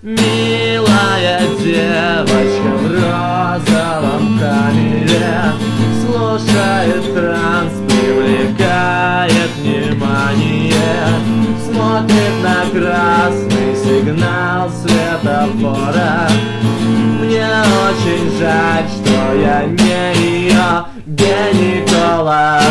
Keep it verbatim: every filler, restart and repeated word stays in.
Милая девочка в розовом камере слушает транс, привлекает внимание, смотрит на красный сигнал светофора. Мне очень жаль, что я не ее гинеколог.